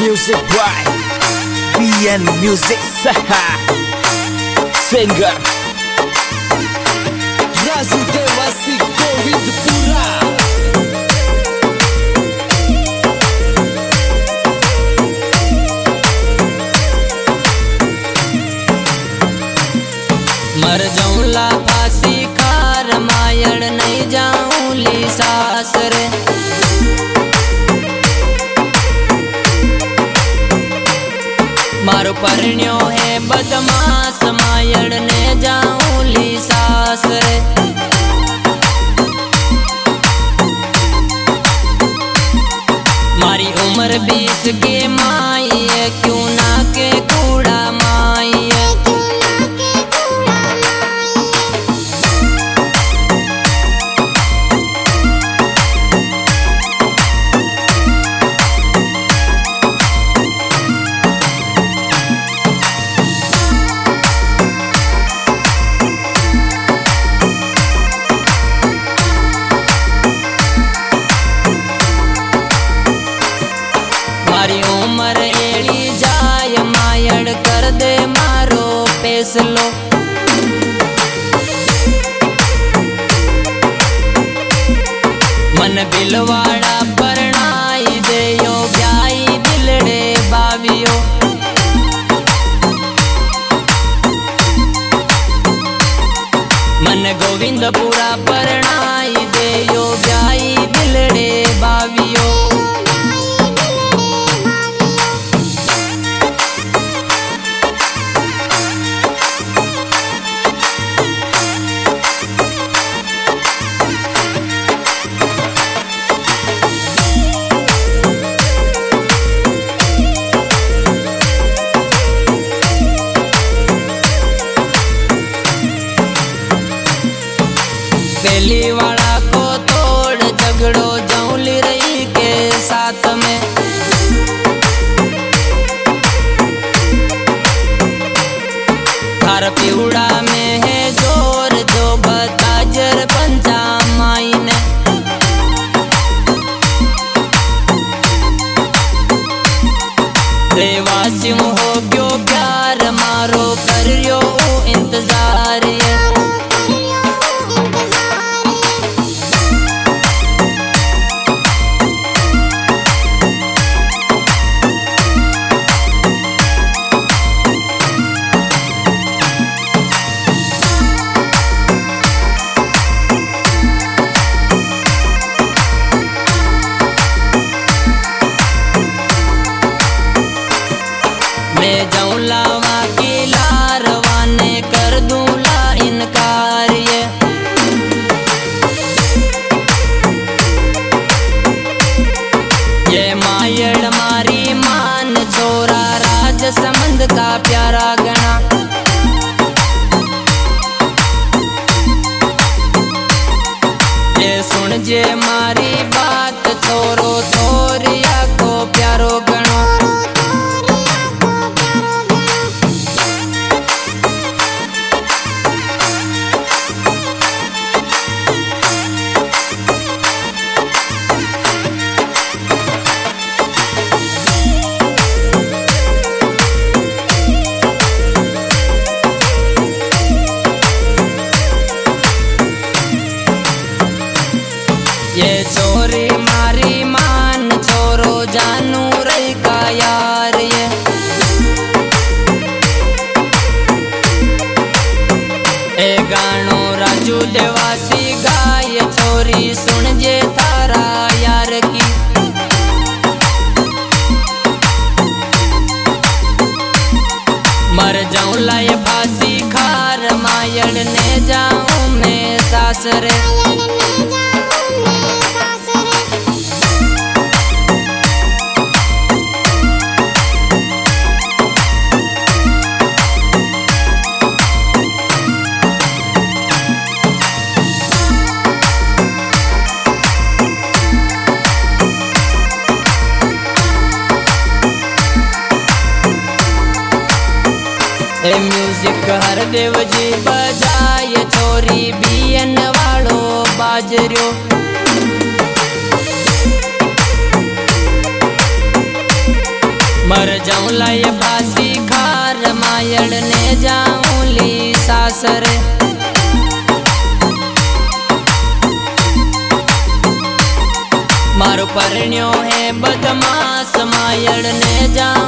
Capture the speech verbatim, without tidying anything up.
Music by B N Music Singer Rasudevaसी Govindpura मर जाऊला फांसी खार मायड़ नहीं जाऊली सासरे मारो परण्यो है बदमाश मायड़ ने जाऊली सासरे मारी उम्र बीस के माई है क्यों ना के कूड़ा माई है मारी उम्र एड़ी जाय मायड़ कर दे मारो फैसलो मन बिलवाड़ा परणाई दे यो ब्याई दिलड़े बावियो मन गोविंदपुरा परणाई दे यो ब्याई दिलड़े बावियो पहली वाला को तोड़ झगड़ो जौली रही के साथ में थार पिउड़ा में है जोर जो बताजर पंचा माई ने रेवासियों हो गयो प्यार मारो करियो इंतजार ये मैं जाऊला की लारवाने कर दूला इनकार ये ये मायड़ मारी मान छोरा राज संबंध का प्यारा गणा ये सुन जे मारी बात छोरो छोरिया को प्यारो गणो ये चोरी मारी मान छोरो जानू रही का यार ये ए गानो राजू देवासी गाय छोरी सुन जे थारा यार की मर जाऊं लाए फांसी खार मायड़ ने जाऊं मैं सासरे ए म्यूजिक हरदेव जी बजाए छोरी बीएन वालो बाजरियो मर जाऊं लाए फांसी खार मायड़ ने जाऊं ली सासरे मारो परण्यो है बदमाश मायड़ ने जाऊं